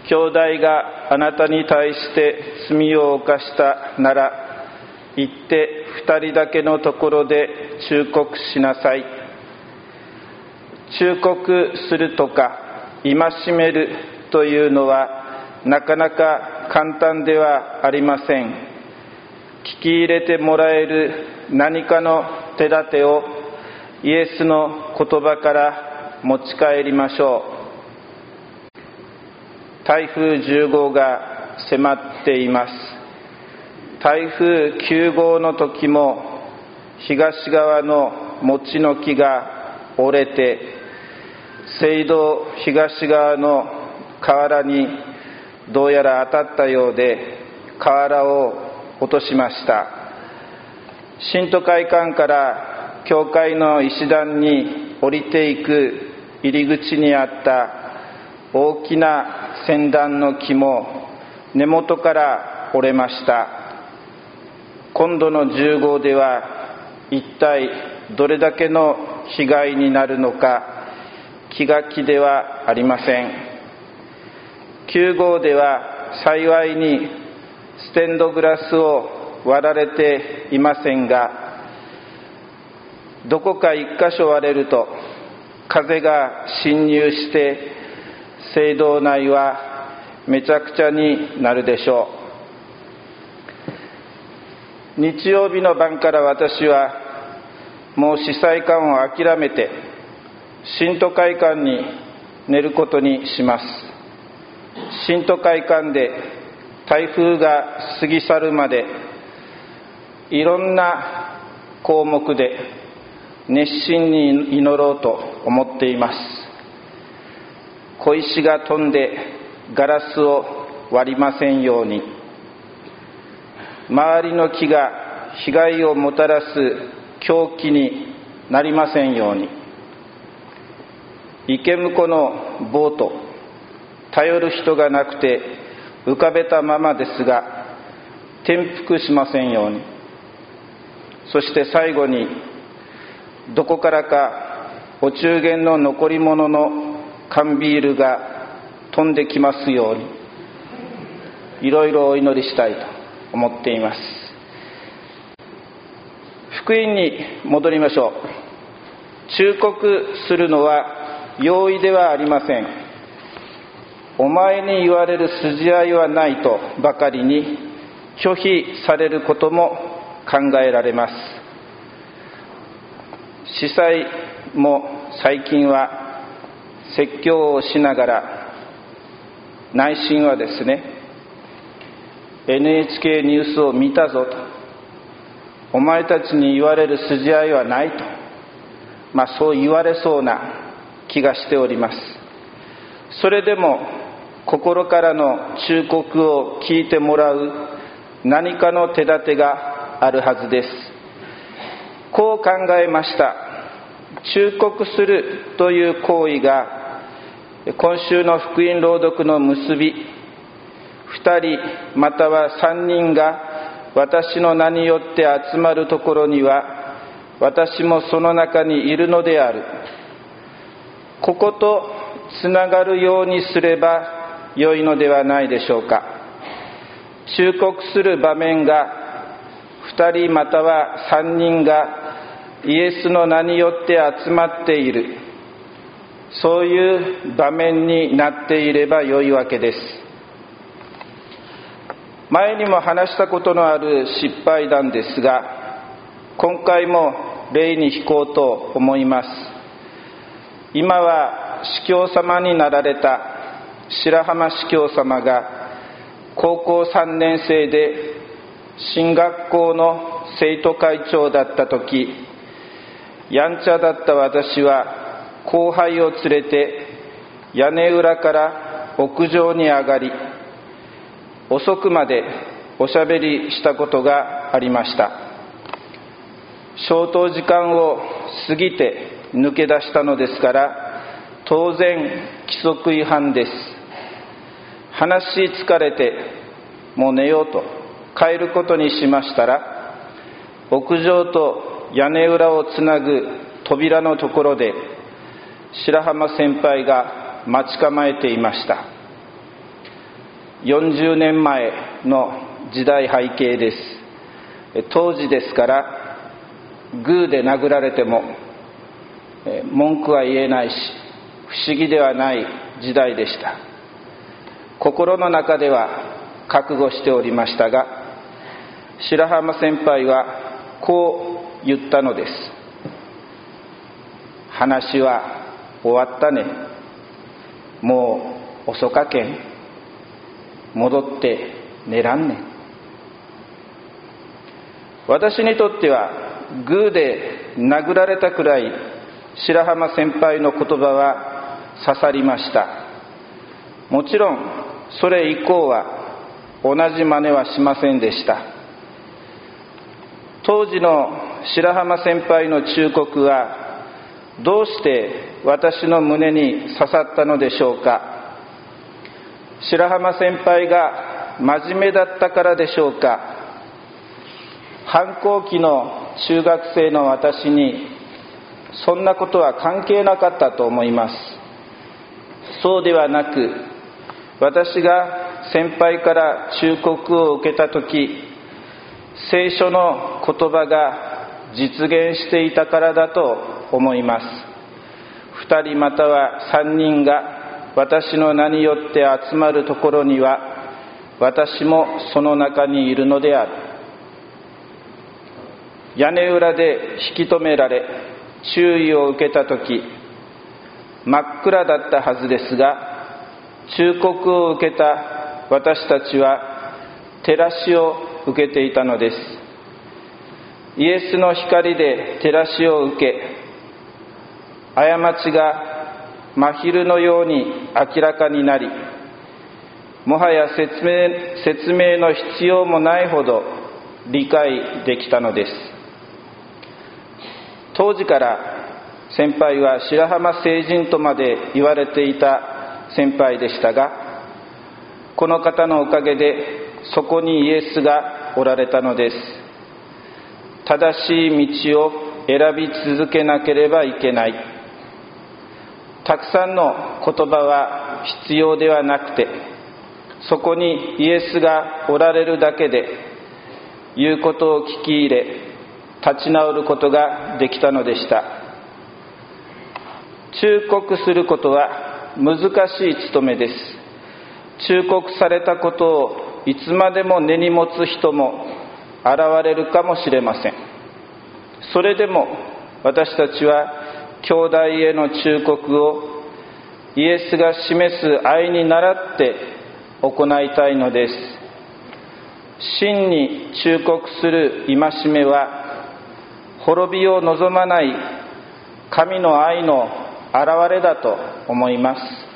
兄弟があなたに対して罪を犯したなら、行って二人だけのところで忠告しなさい。忠告するとか戒めるというのはなかなか簡単ではありません。聞き入れてもらえる何かの手立てをイエスの言葉から持ち帰りましょう。台風10号が迫っています。台風9号の時も東側の餅の木が折れて、水道東側の河原にどうやら当たったようで、河原を落としました。新都会館から教会の石段に降りていく入り口にあった大きな仙段の木も根元から折れました。今度の10号では一体どれだけの被害になるのか気が気ではありません。9号では幸いにステンドグラスを割られていませんが、どこか一箇所割れると風が侵入して聖堂内はめちゃくちゃになるでしょう。日曜日の晩から私はもう司祭館を諦めて新都会館に寝ることにします。新都会館で台風が過ぎ去るまでいろんな項目で熱心に祈ろうと思っています。小石が飛んでガラスを割りませんように、周りの木が被害をもたらす凶器になりませんように、池婿のボート、頼る人がなくて浮かべたままですが転覆しませんように、そして最後にどこからかお中元の残り物の缶ビールが飛んできますように、いろいろお祈りしたいと思っています。福音に戻りましょう。忠告するのは容易ではありません。お前に言われる筋合いはないとばかりに拒否されることも考えられます。司祭も最近は説教をしながら、内心はですね、NHK ニュースを見たぞと、お前たちに言われる筋合いはないと、そう言われそうな気がしております。それでも心からの忠告を聞いてもらう何かの手立てがあるはずです。こう考えました。忠告するという行為が今週の福音朗読の結び、2人または3人が私の名によって集まるところには私もその中にいるのである。こことつながるようにすれば良いのではないでしょうか。忠告する場面が2人または3人がイエスの名によって集まっている、そういう場面になっていれば良いわけです。前にも話したことのある失敗談ですが、今回も例に引こうと思います。今は司教様になられた白浜司教様が高校3年生で進学校の生徒会長だった時、やんちゃだった私は後輩を連れて屋根裏から屋上に上がり、遅くまでおしゃべりしたことがありました。消灯時間を過ぎて抜け出したのですから当然規則違反です。話疲れてもう寝ようと帰ることにしましたら、屋上と屋根裏をつなぐ扉のところで白浜先輩が待ち構えていました。 40年前の時代背景です。当時ですからグーで殴られても文句は言えないし不思議ではない時代でした。心の中では覚悟しておりましたが、白浜先輩はこう言ったのです。話は終わったね。もう遅かけん。戻って寝らんねん。私にとってはグーで殴られたくらい白浜先輩の言葉は刺さりました。もちろんそれ以降は同じ真似はしませんでした。当時の白浜先輩の忠告はどうして私の胸に刺さったのでしょうか。白浜先輩が真面目だったからでしょうか。反抗期の中学生の私にそんなことは関係なかったと思います。そうではなく、私が先輩から忠告を受けたとき、聖書の言葉が実現していたからだと思います。2人または3人が私の名によって集まるところには、私もその中にいるのである。屋根裏で引き止められ、注意を受けたとき、真っ暗だったはずですが、忠告を受けた私たちは照らしを受けていたのです。イエスの光で照らしを受け、過ちが真昼のように明らかになり、もはや説明の必要もないほど理解できたのです。当時から先輩は白浜聖人とまで言われていた先輩でしたが、この方のおかげでそこにイエスがおられたのです。正しい道を選び続けなければいけない。たくさんの言葉は必要ではなくて、そこにイエスがおられるだけで言うことを聞き入れ、立ち直ることができたのでした。忠告することは難しい務めです。忠告されたことをいつまでも根に持つ人も現れるかもしれません。それでも私たちは兄弟への忠告をイエスが示す愛に倣って行いたいのです。真に忠告する戒めは滅びを望まない神の愛の現れだと思います。